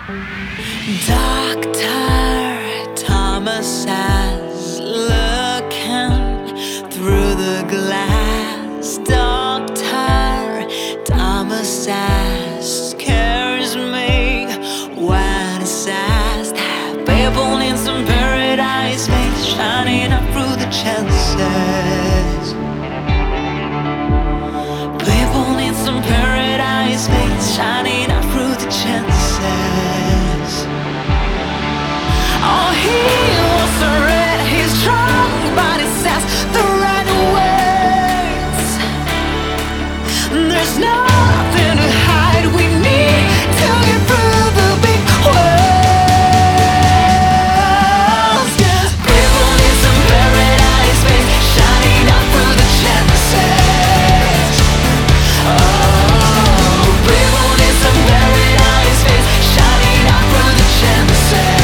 Dr. Thomas says, looking through the glass. Dr. Thomas says, scares me when he says that people need some paradise, face shining up through the chances. People need some paradise, face shining up through the chances. Oh, he was so red, he's strong, but he says the right words. There's nothing to hide, we need to get through the big world. People need some paradise, face shining up through the chances. Oh, people need some paradise, face shining up through the chances.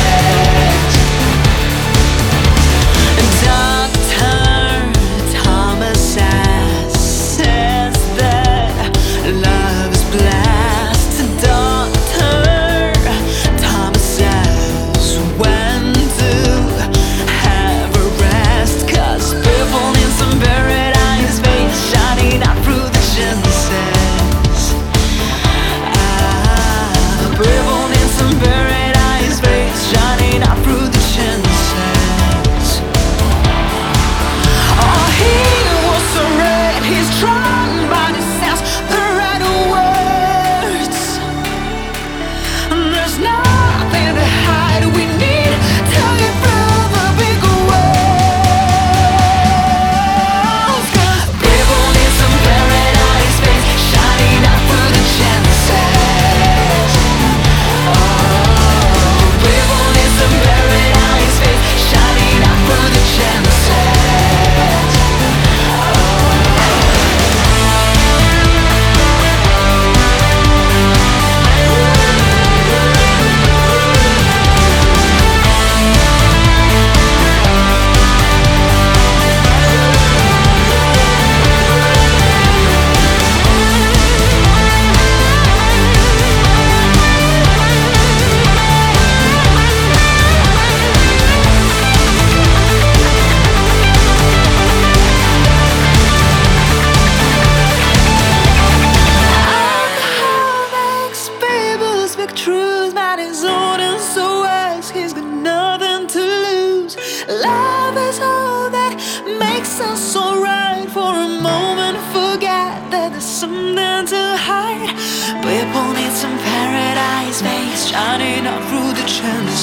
Truth, man is old and so wise. He's got nothing to lose. Love is all that makes us alright. For a moment, forget that there's something to hide. People need some paradise, face shining up through the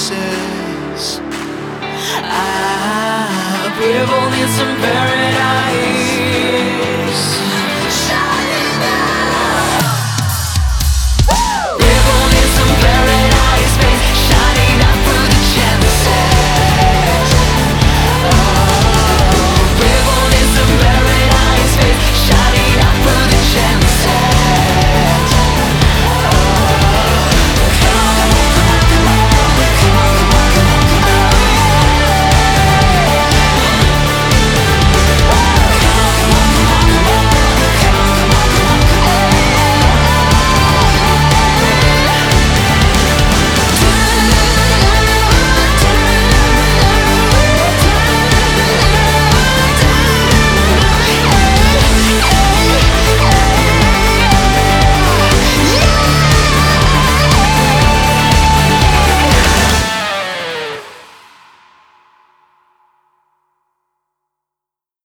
chances. People need some paradise.